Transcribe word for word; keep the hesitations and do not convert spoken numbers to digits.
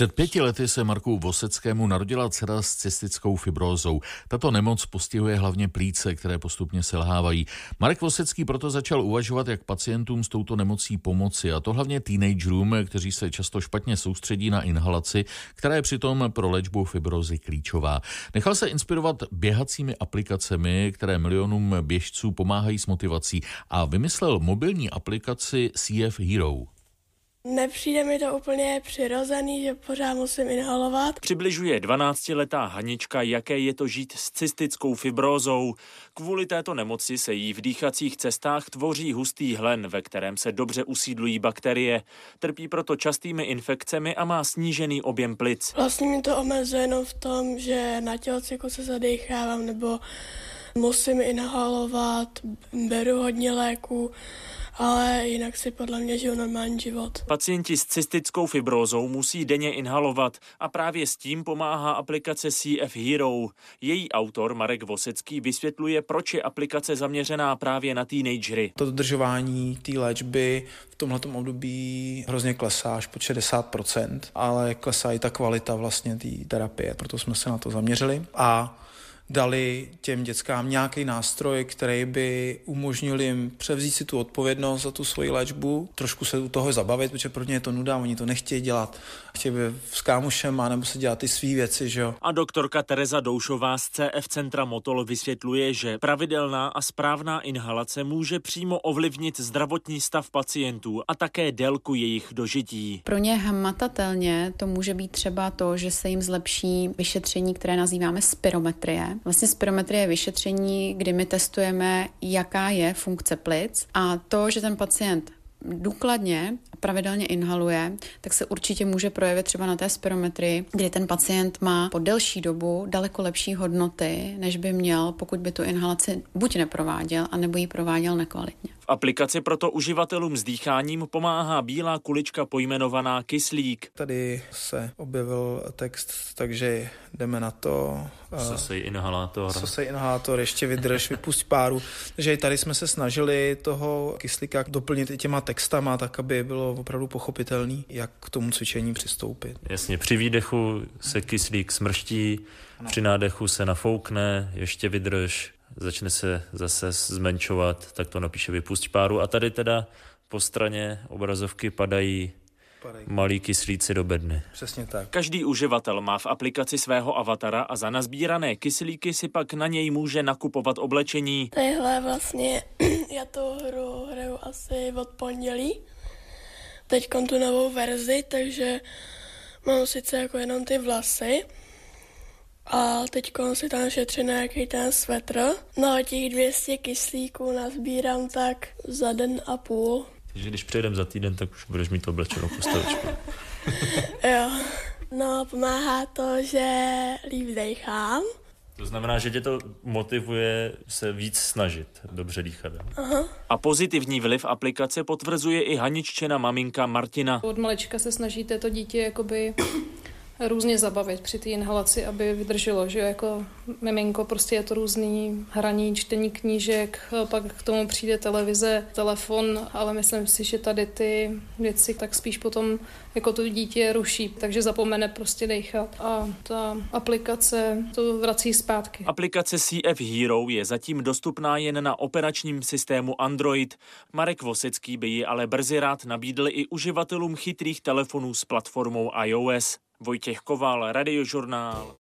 Před pěti lety se Marku Voseckému narodila dcera s cystickou fibrózou. Tato nemoc postihuje hlavně plíce, které postupně selhávají. Marek Vosecký proto začal uvažovat, jak pacientům s touto nemocí pomoci, a to hlavně teenagerům, kteří se často špatně soustředí na inhalaci, která je přitom pro léčbu fibrózy klíčová. Nechal se inspirovat běhacími aplikacemi, které milionům běžců pomáhají s motivací, a vymyslel mobilní aplikaci C F Hero. Nepřijde mi to úplně přirozený, že pořád musím inhalovat. Přibližuje dvanáctiletá Hanička, jaké je to žít s cystickou fibrózou. Kvůli této nemoci se jí v dýchacích cestách tvoří hustý hlen, ve kterém se dobře usídlují bakterie. Trpí proto častými infekcemi a má snížený objem plic. Vlastně mi to omezuje jenom v tom, že na tělocviku se zadýchávám nebo musím inhalovat, beru hodně léků, ale jinak si podle mě žiju normální život. Pacienti s cystickou fibrózou musí denně inhalovat a právě s tím pomáhá aplikace C F Hero. Její autor Marek Vosecký vysvětluje, proč je aplikace zaměřená právě na teenagery. To dodržování té léčby v tomhletom období hrozně klesá až pod šedesát procent, ale klesá i ta kvalita vlastně té terapie, proto jsme se na to zaměřili a dali těm dětskám nějaký nástroj, který by umožnil jim převzít si tu odpovědnost za tu svoji léčbu, trošku se u toho zabavit, protože pro ně je to nuda, oni to nechtějí dělat, chtějí být s kámošem a nebo se dělat ty svý věci, že jo. A doktorka Tereza Doušová z C F Centra Motol vysvětluje, že pravidelná a správná inhalace může přímo ovlivnit zdravotní stav pacientů a také délku jejich dožití. Pro ně hmatatelně to může být třeba to, že se jim zlepší vyšetření, které nazýváme spirometrie. Vlastně spirometrie je vyšetření, kdy my testujeme, jaká je funkce plic, a to, že ten pacient důkladně a pravidelně inhaluje, tak se určitě může projevit třeba na té spirometrii, kdy ten pacient má po delší dobu daleko lepší hodnoty, než by měl, pokud by tu inhalaci buď neprováděl, anebo ji prováděl nekvalitně. V aplikaci proto uživatelům s dýcháním pomáhá bílá kulička pojmenovaná kyslík. Tady se objevil text, takže jdeme na to. Sosej inhalátor. Sosej inhalátor, ještě vydrž, vypusť páru. Takže tady jsme se snažili toho kyslíka doplnit i těma textama, tak aby bylo opravdu pochopitelný, jak k tomu cvičení přistoupit. Jasně, při výdechu se kyslík smrští, ano. Při nádechu se nafoukne, ještě vydrž, začne se zase zmenšovat, tak to napíše vypusť páru. A tady teda po straně obrazovky padají Padej. malí kyslíci do bedny. Přesně tak. Každý uživatel má v aplikaci svého avatara a za nazbírané kyslíky si pak na něj může nakupovat oblečení. Tadyhle vlastně já tu hru hraju asi od pondělí. Teď tu novou verzi, takže mám sice jako jenom ty vlasy. A teď si tam šetřím nějaký ten svetr. No a těch dvě stě kyslíků nazbírám tak za den a půl. Takže když přejdem za týden, tak už budeš mít oblečenou postavičku. Jo. No, pomáhá to, že líp dejchám. To znamená, že tě to motivuje se víc snažit, dobře dýchat. Aha. A pozitivní vliv aplikace potvrzuje i Haniččina maminka Martina. Od malička se snažíte to dítě jakoby různě zabavit při té inhalaci, aby vydrželo, že jako miminko, prostě je to různý hraní, čtení knížek, pak k tomu přijde televize, telefon, ale myslím si, že tady ty věci tak spíš potom jako to dítě ruší, takže zapomene prostě dejchat a ta aplikace to vrací zpátky. Aplikace C F Hero je zatím dostupná jen na operačním systému Android. Marek Vosecký by ji ale brzy rád nabídl i uživatelům chytrých telefonů s platformou iOS. Vojtěch Koval, Radiožurnál.